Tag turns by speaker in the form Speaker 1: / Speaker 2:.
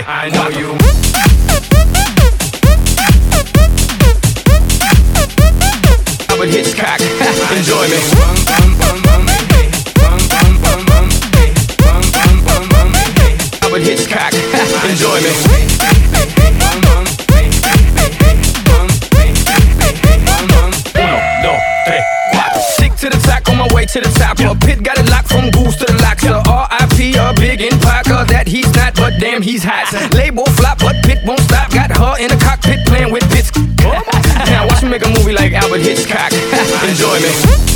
Speaker 1: 3, I know you. Albert Hitchcock, enjoy me. Albert Hitchcock, enjoy me. 1, 2, 3, 4. Sick to the top, on my way to the top. A pit got it locked from Goose to the locks. R.I.P. a big in Parker that he's not, but damn he's hot. Label flop, but Pit won't stop. Got her in the cockpit playing with bits. Now watch me make a movie like Albert Hitchcock. Enjoy me.